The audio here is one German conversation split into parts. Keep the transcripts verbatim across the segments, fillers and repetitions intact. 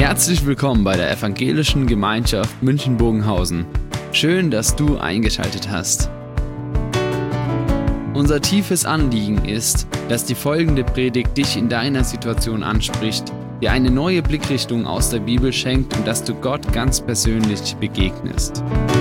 Herzlich willkommen bei der Evangelischen Gemeinschaft München-Bogenhausen. Schön, dass du eingeschaltet hast. Unser tiefes Anliegen ist, dass die folgende Predigt dich in deiner Situation anspricht, dir eine neue Blickrichtung aus der Bibel schenkt und dass du Gott ganz persönlich begegnest.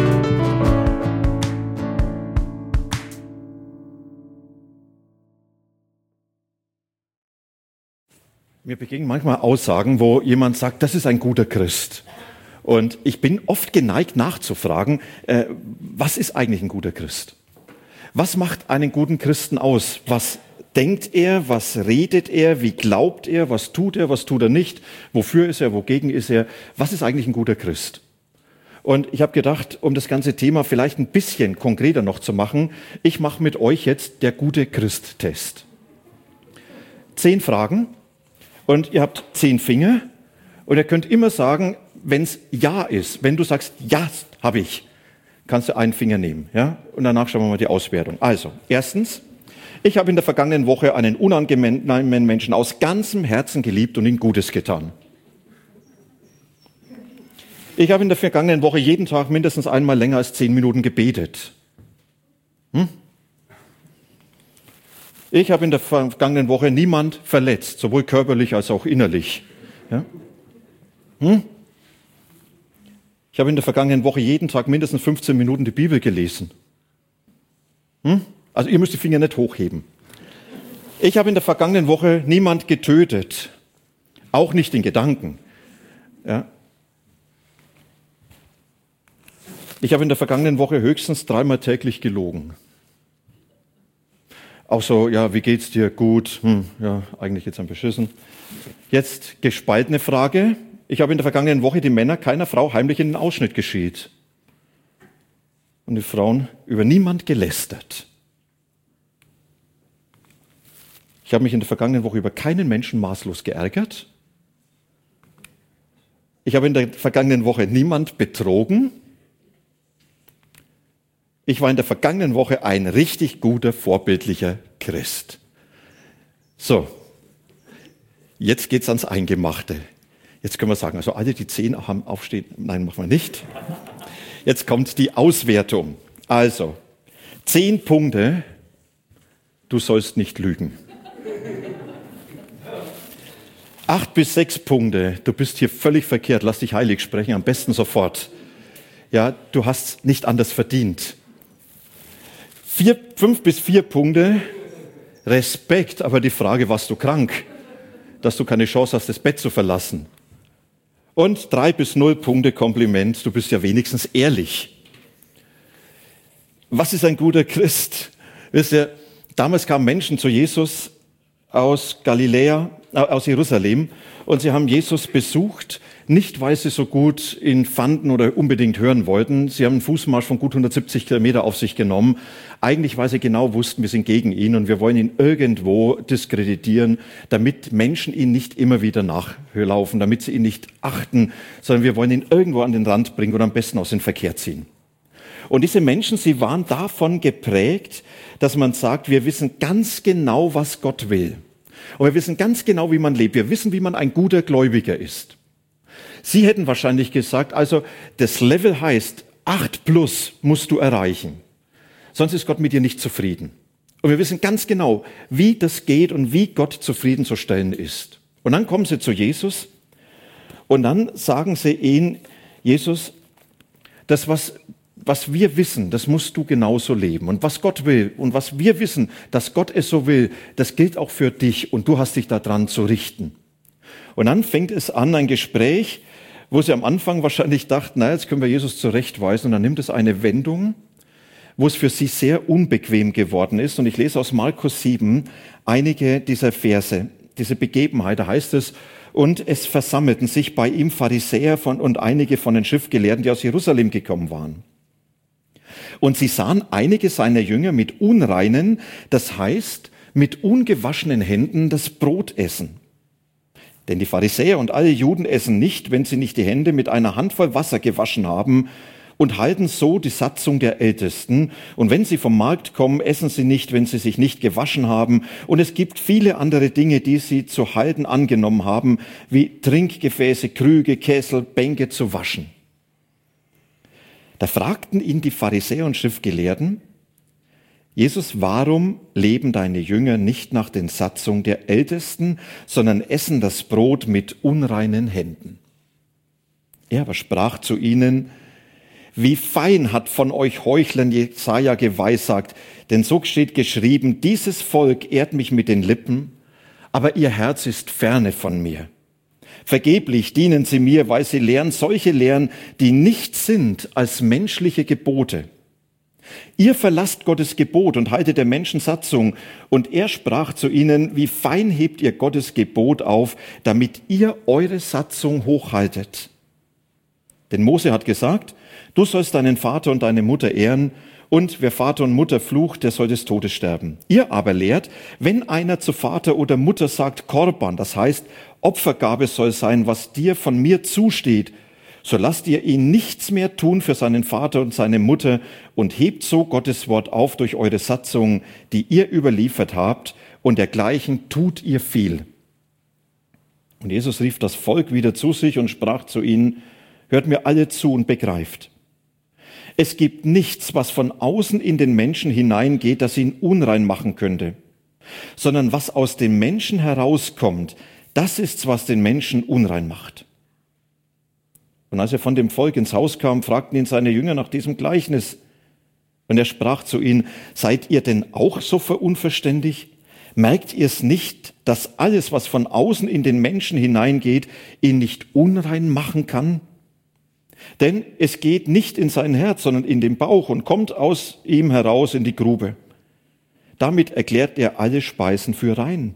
Mir begegnen manchmal Aussagen, wo jemand sagt, das ist ein guter Christ. Und ich bin oft geneigt nachzufragen, äh, was ist eigentlich ein guter Christ? Was macht einen guten Christen aus? Was denkt er? Was redet er? Wie glaubt er? Was tut er? Was tut er nicht? Wofür ist er? Wogegen ist er? Was ist eigentlich ein guter Christ? Und ich habe gedacht, um das ganze Thema vielleicht ein bisschen konkreter noch zu machen, ich mache mit euch jetzt der gute Christ-Test. Zehn Fragen. Und ihr habt zehn Finger und ihr könnt immer sagen, wenn es Ja ist, wenn du sagst, Ja, habe ich, kannst du einen Finger nehmen. Ja? Und danach schauen wir mal die Auswertung. Also, erstens, ich habe in der vergangenen Woche einen unangenehmen Menschen aus ganzem Herzen geliebt und ihm Gutes getan. Ich habe in der vergangenen Woche jeden Tag mindestens einmal länger als zehn Minuten gebetet. Hm? Ich habe in der vergangenen Woche niemand verletzt, sowohl körperlich als auch innerlich. Ja? Hm? Ich habe in der vergangenen Woche jeden Tag mindestens fünfzehn Minuten die Bibel gelesen. Hm? Also ihr müsst die Finger nicht hochheben. Ich habe in der vergangenen Woche niemand getötet, auch nicht in Gedanken. Ja? Ich habe in der vergangenen Woche höchstens dreimal täglich gelogen. Auch so, ja, wie geht's dir? Gut, hm, ja, eigentlich jetzt ein beschissen. Jetzt gespaltene Frage. Ich habe in der vergangenen Woche die Männer keiner Frau heimlich in den Ausschnitt geschied. Und die Frauen über niemand gelästert. Ich habe mich in der vergangenen Woche über keinen Menschen maßlos geärgert. Ich habe in der vergangenen Woche niemand betrogen. Ich war in der vergangenen Woche ein richtig guter, vorbildlicher Christ. So, jetzt geht's ans Eingemachte. Jetzt können wir sagen, also alle, die zehn haben aufstehen, nein, machen wir nicht. Jetzt kommt die Auswertung. Also, zehn Punkte, du sollst nicht lügen. Acht bis sechs Punkte, du bist hier völlig verkehrt, lass dich heilig sprechen, am besten sofort. Ja, du hast nicht anders verdient. Vier, fünf bis vier Punkte, Respekt, aber die Frage, warst du krank, dass du keine Chance hast, das Bett zu verlassen. Und drei bis null Punkte, Kompliment, du bist ja wenigstens ehrlich. Was ist ein guter Christ? Wisst ihr, damals kamen Menschen zu Jesus aus Galiläa, äh, aus Jerusalem, und sie haben Jesus besucht, nicht weil sie so gut ihn fanden oder unbedingt hören wollten. Sie haben einen Fußmarsch von gut hundertsiebzig Kilometer auf sich genommen. Eigentlich, weil sie genau wussten, wir sind gegen ihn und wir wollen ihn irgendwo diskreditieren, damit Menschen ihn nicht immer wieder nachlaufen, damit sie ihn nicht achten, sondern wir wollen ihn irgendwo an den Rand bringen oder am besten aus dem Verkehr ziehen. Und diese Menschen, sie waren davon geprägt, dass man sagt, wir wissen ganz genau, was Gott will. Und wir wissen ganz genau, wie man lebt. Wir wissen, wie man ein guter Gläubiger ist. Sie hätten wahrscheinlich gesagt, also das Level heißt, acht plus musst du erreichen. Sonst ist Gott mit dir nicht zufrieden. Und wir wissen ganz genau, wie das geht und wie Gott zufriedenzustellen ist. Und dann kommen sie zu Jesus und dann sagen sie ihm, Jesus, das, was, was wir wissen, das musst du genauso leben. Und was Gott will und was wir wissen, dass Gott es so will, das gilt auch für dich und du hast dich daran zu richten. Und dann fängt es an, ein Gespräch, wo sie am Anfang wahrscheinlich dachten, na, jetzt können wir Jesus zurechtweisen. Und dann nimmt es eine Wendung, wo es für sie sehr unbequem geworden ist. Und ich lese aus Markus sieben einige dieser Verse, diese Begebenheit. Da heißt es, und es versammelten sich bei ihm Pharisäer von, und einige von den Schriftgelehrten, die aus Jerusalem gekommen waren. Und sie sahen einige seiner Jünger mit unreinen, das heißt mit ungewaschenen Händen das Brot essen. Denn die Pharisäer und alle Juden essen nicht, wenn sie nicht die Hände mit einer Handvoll Wasser gewaschen haben und halten so die Satzung der Ältesten. Und wenn sie vom Markt kommen, essen sie nicht, wenn sie sich nicht gewaschen haben. Und es gibt viele andere Dinge, die sie zu halten angenommen haben, wie Trinkgefäße, Krüge, Kessel, Bänke zu waschen. Da fragten ihn die Pharisäer und Schriftgelehrten: Jesus, warum leben deine Jünger nicht nach den Satzungen der Ältesten, sondern essen das Brot mit unreinen Händen? Er aber sprach zu ihnen: Wie fein hat von euch Heuchlern Jesaja geweissagt, denn so steht geschrieben: Dieses Volk ehrt mich mit den Lippen, aber ihr Herz ist ferne von mir. Vergeblich dienen sie mir, weil sie lehren solche Lehren, die nichts sind als menschliche Gebote. Ihr verlasst Gottes Gebot und haltet der Menschen Satzung. Und er sprach zu ihnen: Wie fein hebt ihr Gottes Gebot auf, damit ihr eure Satzung hochhaltet. Denn Mose hat gesagt: Du sollst deinen Vater und deine Mutter ehren, und wer Vater und Mutter flucht, der soll des Todes sterben. Ihr aber lehrt, wenn einer zu Vater oder Mutter sagt Korban, das heißt Opfergabe soll sein, was dir von mir zusteht, so lasst ihr ihn nichts mehr tun für seinen Vater und seine Mutter und hebt so Gottes Wort auf durch eure Satzung, die ihr überliefert habt, und dergleichen tut ihr viel. Und Jesus rief das Volk wieder zu sich und sprach zu ihnen: Hört mir alle zu und begreift. Es gibt nichts, was von außen in den Menschen hineingeht, das ihn unrein machen könnte, sondern was aus dem Menschen herauskommt, das ist's, was den Menschen unrein macht. Und als er von dem Volk ins Haus kam, fragten ihn seine Jünger nach diesem Gleichnis. Und er sprach zu ihnen: Seid ihr denn auch so unverständig? Merkt ihr es nicht, dass alles, was von außen in den Menschen hineingeht, ihn nicht unrein machen kann? Denn es geht nicht in sein Herz, sondern in den Bauch und kommt aus ihm heraus in die Grube. Damit erklärt er alle Speisen für rein.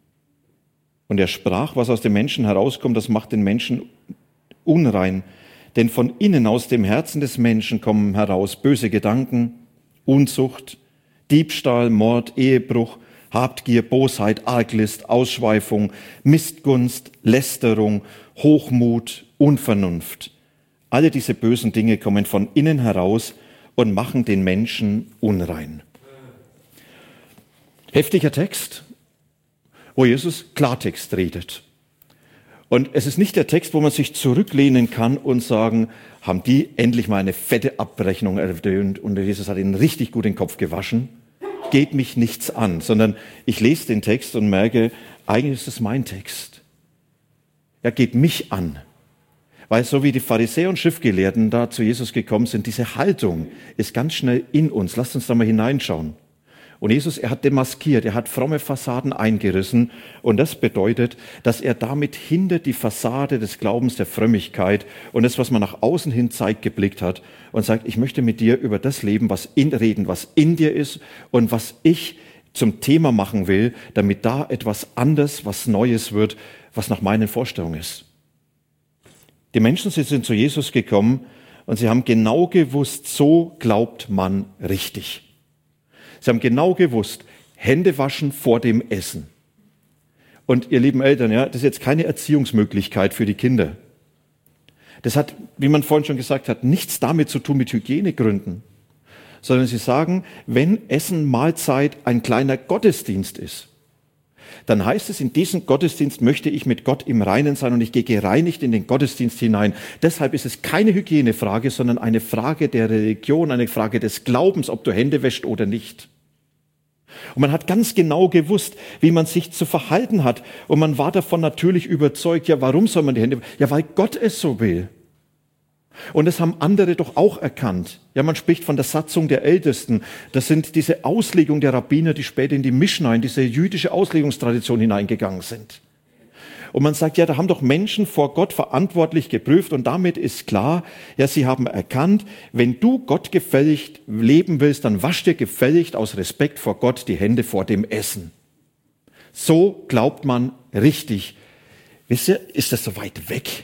Und er sprach: Was aus dem Menschen herauskommt, das macht den Menschen unrein. Denn von innen aus dem Herzen des Menschen kommen heraus böse Gedanken, Unzucht, Diebstahl, Mord, Ehebruch, Habgier, Bosheit, Arglist, Ausschweifung, Missgunst, Lästerung, Hochmut, Unvernunft. Alle diese bösen Dinge kommen von innen heraus und machen den Menschen unrein. Heftiger Text, wo Jesus Klartext redet. Und es ist nicht der Text, wo man sich zurücklehnen kann und sagen: Haben die endlich mal eine fette Abrechnung ertönt und Jesus hat ihnen richtig gut den Kopf gewaschen? Geht mich nichts an, sondern ich lese den Text und merke, eigentlich ist es mein Text. Er geht mich an. Weil so wie die Pharisäer und Schriftgelehrten da zu Jesus gekommen sind, diese Haltung ist ganz schnell in uns. Lasst uns da mal hineinschauen. Und Jesus, er hat demaskiert, er hat fromme Fassaden eingerissen. Und das bedeutet, dass er damit hinter die Fassade des Glaubens, der Frömmigkeit und das, was man nach außen hin zeigt, geblickt hat und sagt: Ich möchte mit dir über das leben, was in reden, was in dir ist und was ich zum Thema machen will, damit da etwas anderes, was Neues wird, was nach meinen Vorstellungen ist. Die Menschen sie sind zu Jesus gekommen und sie haben genau gewusst, so glaubt man richtig. Sie haben genau gewusst, Hände waschen vor dem Essen. Und ihr lieben Eltern, ja, das ist jetzt keine Erziehungsmöglichkeit für die Kinder. Das hat, wie man vorhin schon gesagt hat, nichts damit zu tun mit Hygienegründen, sondern sie sagen, wenn Essen, Mahlzeit ein kleiner Gottesdienst ist, dann heißt es, in diesen Gottesdienst möchte ich mit Gott im Reinen sein und ich gehe gereinigt in den Gottesdienst hinein. Deshalb ist es keine Hygienefrage, sondern eine Frage der Religion, eine Frage des Glaubens, ob du Hände wäschst oder nicht. Und man hat ganz genau gewusst, wie man sich zu verhalten hat. Und man war davon natürlich überzeugt, ja, warum soll man die Hände waschen? Ja, weil Gott es so will. Und das haben andere doch auch erkannt. Ja, man spricht von der Satzung der Ältesten. Das sind diese Auslegungen der Rabbiner, die später in die Mischna, in diese jüdische Auslegungstradition hineingegangen sind. Und man sagt, ja, da haben doch Menschen vor Gott verantwortlich geprüft und damit ist klar, ja, sie haben erkannt, wenn du Gott gefällig leben willst, dann wasch dir gefällig aus Respekt vor Gott die Hände vor dem Essen. So glaubt man richtig. Wisst ihr, ist das so weit weg?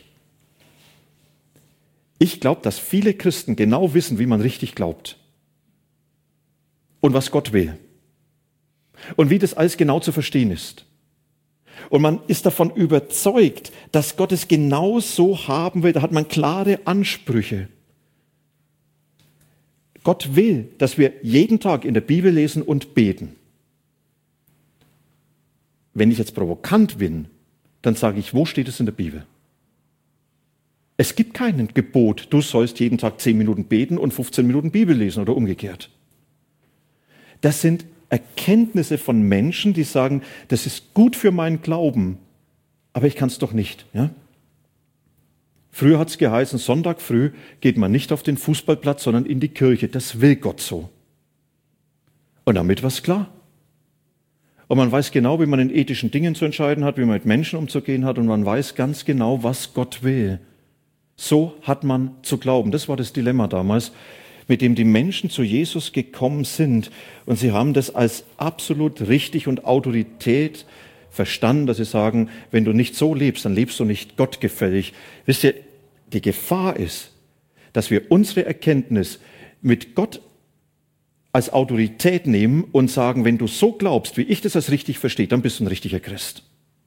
Ich glaube, dass viele Christen genau wissen, wie man richtig glaubt und was Gott will und wie das alles genau zu verstehen ist. Und man ist davon überzeugt, dass Gott es genau so haben will. Da hat man klare Ansprüche. Gott will, dass wir jeden Tag in der Bibel lesen und beten. Wenn ich jetzt provokant bin, dann sage ich, wo steht es in der Bibel? Es gibt kein Gebot, du sollst jeden Tag zehn Minuten beten und fünfzehn Minuten Bibel lesen oder umgekehrt. Das sind Erkenntnisse von Menschen, die sagen, das ist gut für meinen Glauben, aber ich kann es doch nicht. Ja? Früher hat es geheißen, Sonntag früh geht man nicht auf den Fußballplatz, sondern in die Kirche. Das will Gott so. Und damit war es klar. Und man weiß genau, wie man in ethischen Dingen zu entscheiden hat, wie man mit Menschen umzugehen hat, und man weiß ganz genau, was Gott will. So hat man zu glauben. Das war das Dilemma damals, mit dem die Menschen zu Jesus gekommen sind. Und sie haben das als absolut richtig und Autorität verstanden, dass sie sagen, wenn du nicht so lebst, dann lebst du nicht gottgefällig. Wisst ihr, die Gefahr ist, dass wir unsere Erkenntnis mit Gott als Autorität nehmen und sagen, wenn du so glaubst, wie ich das als richtig verstehe, dann bist du ein richtiger Christ.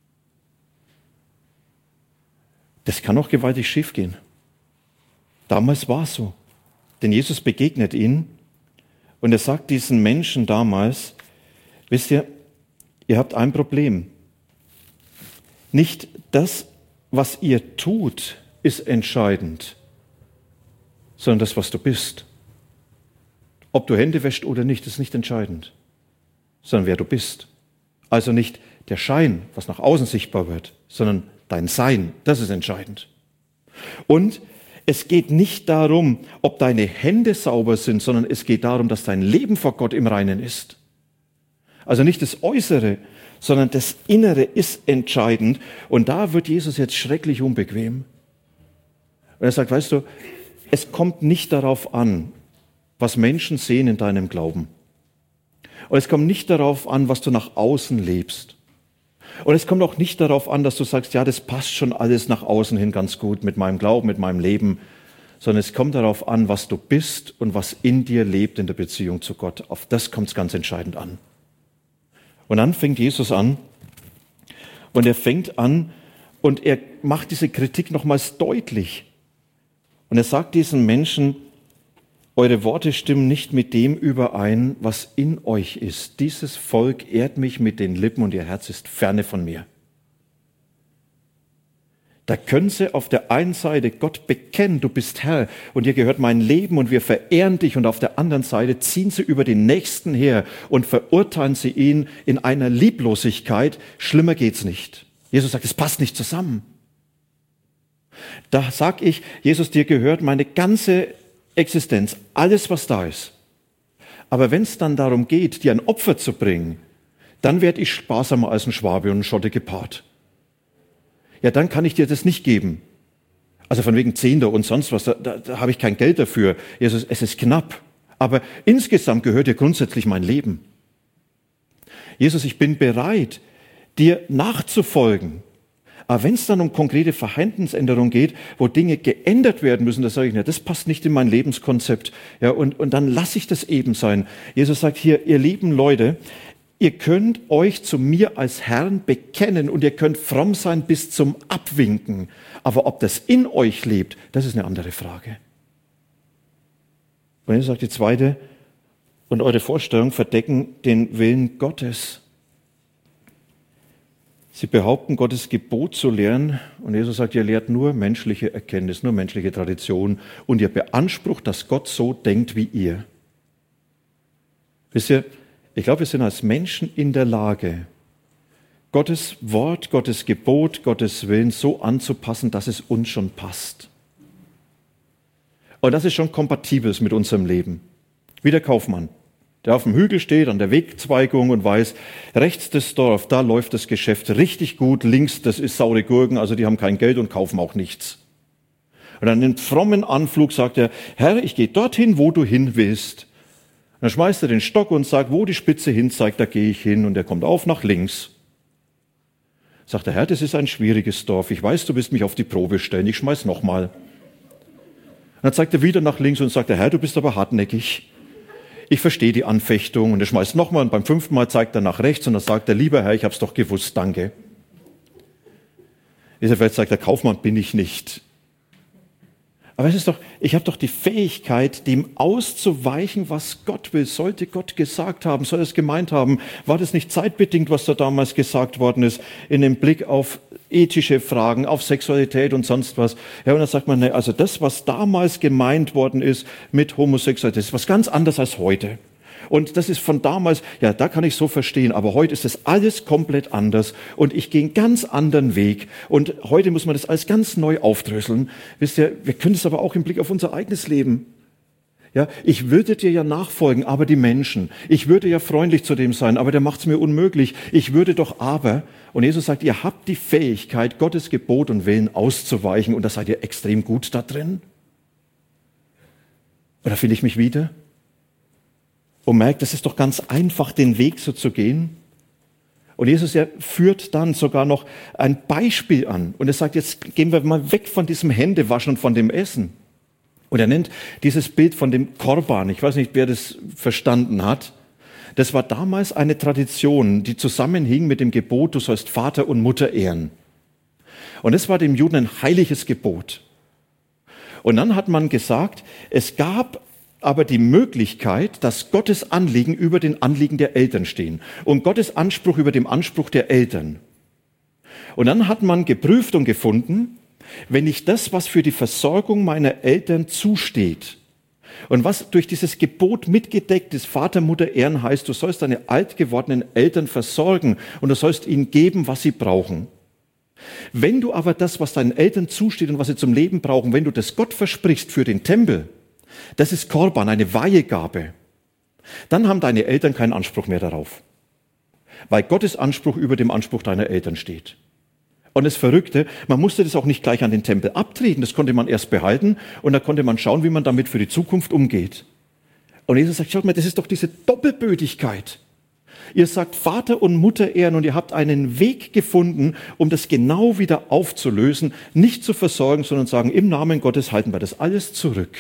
Das kann auch gewaltig schief gehen. Damals war es so. Denn Jesus begegnet ihnen und er sagt diesen Menschen damals, wisst ihr, ihr habt ein Problem. Nicht das, was ihr tut, ist entscheidend, sondern das, was du bist. Ob du Hände wäschst oder nicht, ist nicht entscheidend, sondern wer du bist. Also nicht der Schein, was nach außen sichtbar wird, sondern dein Sein, das ist entscheidend. Und es geht nicht darum, ob deine Hände sauber sind, sondern es geht darum, dass dein Leben vor Gott im Reinen ist. Also nicht das Äußere, sondern das Innere ist entscheidend. Und da wird Jesus jetzt schrecklich unbequem. Und er sagt, weißt du, es kommt nicht darauf an, was Menschen sehen in deinem Glauben. Und es kommt nicht darauf an, was du nach außen lebst. Und es kommt auch nicht darauf an, dass du sagst, ja, das passt schon alles nach außen hin ganz gut mit meinem Glauben, mit meinem Leben, sondern es kommt darauf an, was du bist und was in dir lebt in der Beziehung zu Gott. Auf das kommt es ganz entscheidend an. Und dann fängt Jesus an und er fängt an und er macht diese Kritik nochmals deutlich. Und er sagt diesen Menschen, eure Worte stimmen nicht mit dem überein, was in euch ist. Dieses Volk ehrt mich mit den Lippen und ihr Herz ist ferne von mir. Da können sie auf der einen Seite Gott bekennen, du bist Herr und dir gehört mein Leben und wir verehren dich, und auf der anderen Seite ziehen sie über den Nächsten her und verurteilen sie ihn in einer Lieblosigkeit. Schlimmer geht's nicht. Jesus sagt, es passt nicht zusammen. Da sag ich, Jesus, dir gehört meine ganze Existenz, alles, was da ist. Aber wenn es dann darum geht, dir ein Opfer zu bringen, dann werde ich sparsamer als ein Schwabe und ein Schotte gepaart. Ja, dann kann ich dir das nicht geben. Also von wegen Zehnter und sonst was, da, da, da habe ich kein Geld dafür. Jesus, es ist knapp. Aber insgesamt gehört dir grundsätzlich mein Leben. Jesus, ich bin bereit, dir nachzufolgen. Aber wenn es dann um konkrete Verhaltensänderungen geht, wo Dinge geändert werden müssen, da sage ich, na, das passt nicht in mein Lebenskonzept. Ja, und, und dann lasse ich das eben sein. Jesus sagt hier, ihr lieben Leute, ihr könnt euch zu mir als Herrn bekennen und ihr könnt fromm sein bis zum Abwinken. Aber ob das in euch lebt, das ist eine andere Frage. Und Jesus sagt die zweite, und eure Vorstellungen verdecken den Willen Gottes. Sie behaupten, Gottes Gebot zu lehren, und Jesus sagt, ihr lehrt nur menschliche Erkenntnis, nur menschliche Tradition, und ihr beansprucht, dass Gott so denkt wie ihr. Wisst ihr, ich glaube, wir sind als Menschen in der Lage, Gottes Wort, Gottes Gebot, Gottes Willen so anzupassen, dass es uns schon passt. Und das ist schon kompatibel mit unserem Leben. Wie der Kaufmann, der auf dem Hügel steht, an der Wegzweigung und weiß, rechts das Dorf, da läuft das Geschäft richtig gut, links, das ist saure Gurken, also die haben kein Geld und kaufen auch nichts. Und dann in frommen Anflug sagt er, Herr, ich gehe dorthin, wo du hin willst. Und dann schmeißt er den Stock und sagt, wo die Spitze hin zeigt, da gehe ich hin, und er kommt auf nach links. Sagt der Herr, das ist ein schwieriges Dorf, ich weiß, du willst mich auf die Probe stellen, ich schmeiß nochmal. Dann zeigt er wieder nach links und sagt der Herr, du bist aber hartnäckig. Ich verstehe die Anfechtung, und er schmeißt nochmal, und beim fünften Mal zeigt er nach rechts und dann sagt er, lieber Herr, ich hab's doch gewusst, danke. Dieser Welt sagt der Kaufmann bin ich nicht. Aber es ist doch, ich habe doch die Fähigkeit, dem auszuweichen, was Gott will. Sollte Gott gesagt haben, soll er es gemeint haben? War das nicht zeitbedingt, was da damals gesagt worden ist, in dem Blick auf ethische Fragen, auf Sexualität und sonst was? Ja, und dann sagt man, ne, also das, was damals gemeint worden ist mit Homosexualität, ist was ganz anderes als heute. Und das ist von damals, ja, da kann ich so verstehen, aber heute ist das alles komplett anders und ich gehe einen ganz anderen Weg und heute muss man das alles ganz neu aufdröseln. Wisst ihr, wir können es aber auch im Blick auf unser eigenes Leben. Ja, ich würde dir ja nachfolgen, aber die Menschen. Ich würde ja freundlich zu dem sein, aber der macht es mir unmöglich. Ich würde doch aber, und Jesus sagt, ihr habt die Fähigkeit, Gottes Gebot und Willen auszuweichen und da seid ihr extrem gut da drin. Oder finde ich mich wieder? Und merkt, es ist doch ganz einfach, den Weg so zu gehen. Und Jesus er führt dann sogar noch ein Beispiel an. Und er sagt, jetzt gehen wir mal weg von diesem Händewaschen und von dem Essen. Und er nennt dieses Bild von dem Korban. Ich weiß nicht, wer das verstanden hat. Das war damals eine Tradition, die zusammenhing mit dem Gebot, du sollst Vater und Mutter ehren. Und es war dem Juden ein heiliges Gebot. Und dann hat man gesagt, es gab aber die Möglichkeit, dass Gottes Anliegen über den Anliegen der Eltern stehen und Gottes Anspruch über dem Anspruch der Eltern. Und dann hat man geprüft und gefunden, wenn ich das, was für die Versorgung meiner Eltern zusteht und was durch dieses Gebot mitgedeckt ist, Vater, Mutter ehren heißt, du sollst deine alt gewordenen Eltern versorgen und du sollst ihnen geben, was sie brauchen. Wenn du aber das, was deinen Eltern zusteht und was sie zum Leben brauchen, wenn du das Gott versprichst für den Tempel, das ist Korban, eine Weihegabe. Dann haben deine Eltern keinen Anspruch mehr darauf. Weil Gottes Anspruch über dem Anspruch deiner Eltern steht. Und das Verrückte, man musste das auch nicht gleich an den Tempel abtreten, das konnte man erst behalten und da konnte man schauen, wie man damit für die Zukunft umgeht. Und Jesus sagt, schaut mal, das ist doch diese Doppelbödigkeit. Ihr sagt Vater und Mutter ehren und ihr habt einen Weg gefunden, um das genau wieder aufzulösen, nicht zu versorgen, sondern sagen, im Namen Gottes halten wir das alles zurück.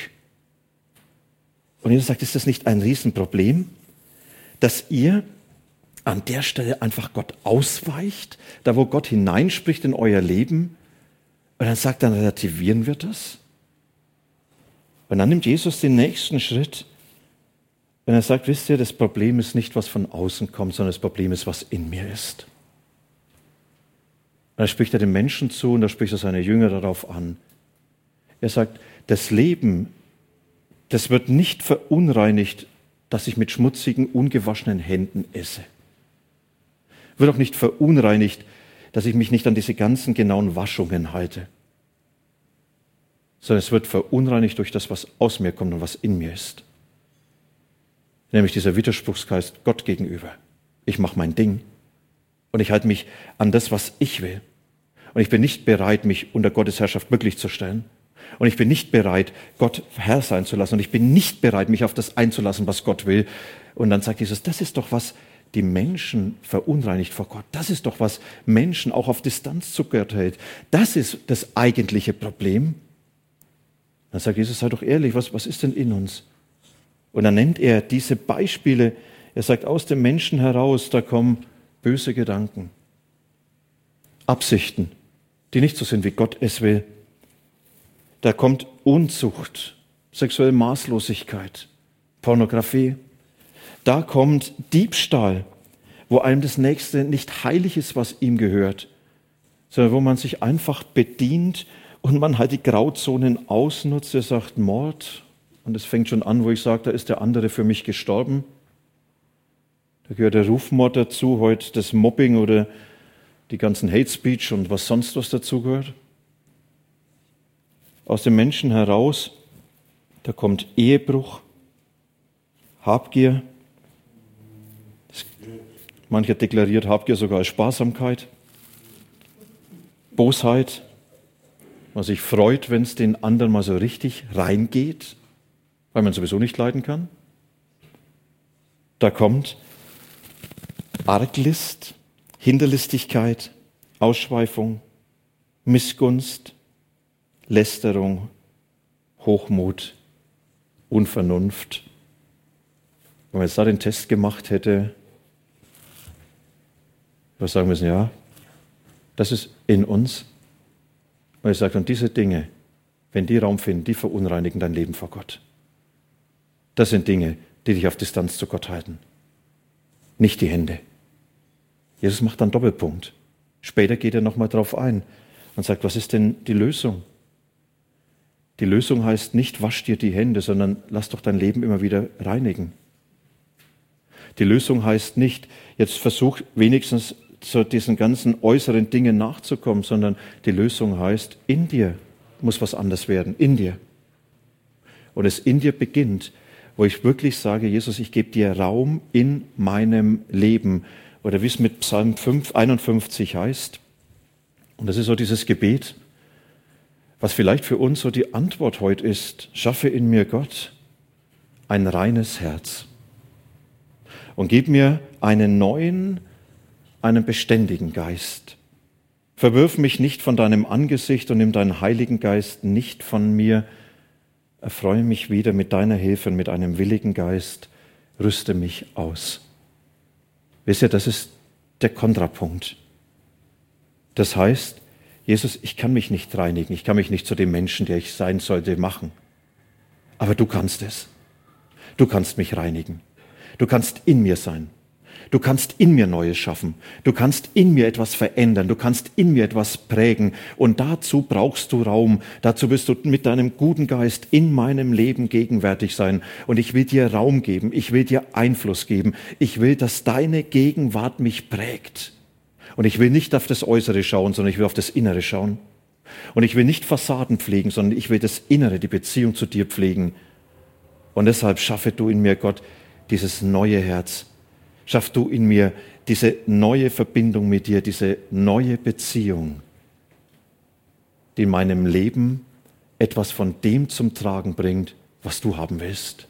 Und Jesus sagt, ist das nicht ein Riesenproblem, dass ihr an der Stelle einfach Gott ausweicht, da wo Gott hineinspricht in euer Leben? Und dann sagt, dann relativieren wir das. Und dann nimmt Jesus den nächsten Schritt und er sagt, wisst ihr, das Problem ist nicht, was von außen kommt, sondern das Problem ist, was in mir ist. Und da spricht er den Menschen zu und da spricht er seine Jünger darauf an. Er sagt, das Leben, das wird nicht verunreinigt, dass ich mit schmutzigen, ungewaschenen Händen esse. Wird auch nicht verunreinigt, dass ich mich nicht an diese ganzen genauen Waschungen halte. Sondern es wird verunreinigt durch das, was aus mir kommt und was in mir ist. Nämlich dieser Widerspruchsgeist Gott gegenüber. Ich mache mein Ding und ich halte mich an das, was ich will. Und ich bin nicht bereit, mich unter Gottes Herrschaft wirklich zu stellen. Und ich bin nicht bereit, Gott Herr sein zu lassen. Und ich bin nicht bereit, mich auf das einzulassen, was Gott will. Und dann sagt Jesus, das ist doch was die Menschen verunreinigt vor Gott. Das ist doch was Menschen auch auf Distanz zu Gott hält. Das ist das eigentliche Problem. Dann sagt Jesus, sei doch ehrlich, was, was ist denn in uns? Und dann nennt er diese Beispiele. Er sagt, aus dem Menschen heraus, da kommen böse Gedanken, Absichten, die nicht so sind, wie Gott es will. Da kommt Unzucht, sexuelle Maßlosigkeit, Pornografie. Da kommt Diebstahl, wo einem das Nächste nicht heilig ist, was ihm gehört, sondern wo man sich einfach bedient und man halt die Grauzonen ausnutzt. Er sagt Mord und es fängt schon an, wo ich sage, da ist der andere für mich gestorben. Da gehört der Rufmord dazu, heute das Mobbing oder die ganzen Hate Speech und was sonst was dazugehört. Aus dem Menschen heraus, da kommt Ehebruch, Habgier. Mancher deklariert Habgier sogar als Sparsamkeit, Bosheit, man sich freut, wenn es den anderen mal so richtig reingeht, weil man sowieso nicht leiden kann. Da kommt Arglist, Hinterlistigkeit, Ausschweifung, Missgunst, Lästerung, Hochmut, Unvernunft. Wenn man jetzt da den Test gemacht hätte, wir sagen müssen, ja, das ist in uns. Und ich sage, und diese Dinge, wenn die Raum finden, die verunreinigen dein Leben vor Gott. Das sind Dinge, die dich auf Distanz zu Gott halten. Nicht die Hände. Jesus macht dann Doppelpunkt. Später geht er nochmal drauf ein und sagt, was ist denn die Lösung? Die Lösung heißt nicht, wasch dir die Hände, sondern lass doch dein Leben immer wieder reinigen. Die Lösung heißt nicht, jetzt versuch wenigstens zu diesen ganzen äußeren Dingen nachzukommen, sondern die Lösung heißt, in dir muss was anders werden, in dir. Und es in dir beginnt, wo ich wirklich sage, Jesus, ich gebe dir Raum in meinem Leben. Oder wie es mit Psalm einundfünfzig heißt. Und das ist so dieses Gebet, was vielleicht für uns so die Antwort heute ist, schaffe in mir, Gott, ein reines Herz. Und gib mir einen neuen, einen beständigen Geist. Verwirf mich nicht von deinem Angesicht und nimm deinen Heiligen Geist nicht von mir. Erfreue mich wieder mit deiner Hilfe und mit einem willigen Geist. Rüste mich aus. Wisst ihr, das ist der Kontrapunkt. Das heißt, Jesus, ich kann mich nicht reinigen, ich kann mich nicht zu dem Menschen, der ich sein sollte, machen. Aber du kannst es. Du kannst mich reinigen. Du kannst in mir sein. Du kannst in mir Neues schaffen. Du kannst in mir etwas verändern. Du kannst in mir etwas prägen. Und dazu brauchst du Raum. Dazu wirst du mit deinem guten Geist in meinem Leben gegenwärtig sein. Und ich will dir Raum geben. Ich will dir Einfluss geben. Ich will, dass deine Gegenwart mich prägt. Und ich will nicht auf das Äußere schauen, sondern ich will auf das Innere schauen. Und ich will nicht Fassaden pflegen, sondern ich will das Innere, die Beziehung zu dir pflegen. Und deshalb schaffe du in mir, Gott, dieses neue Herz. Schaff du in mir diese neue Verbindung mit dir, diese neue Beziehung, die in meinem Leben etwas von dem zum Tragen bringt, was du haben willst.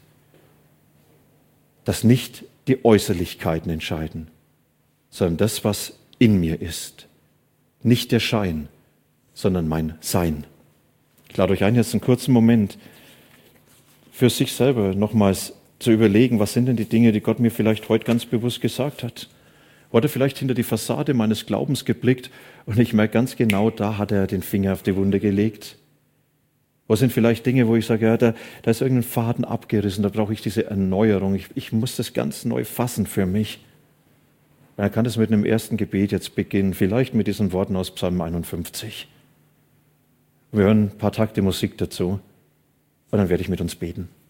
Dass nicht die Äußerlichkeiten entscheiden, sondern das, was in mir ist. Nicht der Schein, sondern mein Sein. Ich lade euch ein, jetzt einen kurzen Moment für sich selber nochmals zu überlegen, was sind denn die Dinge, die Gott mir vielleicht heute ganz bewusst gesagt hat. Wo hat er vielleicht hinter die Fassade meines Glaubens geblickt und ich merke ganz genau, da hat er den Finger auf die Wunde gelegt. Wo sind vielleicht Dinge, wo ich sage, ja, da, da ist irgendein Faden abgerissen, da brauche ich diese Erneuerung. Ich, ich muss das ganz neu fassen für mich. Und er kann das mit einem ersten Gebet jetzt beginnen, vielleicht mit diesen Worten aus Psalm einundfünfzig. Wir hören ein paar Takte Musik dazu und dann werde ich mit uns beten.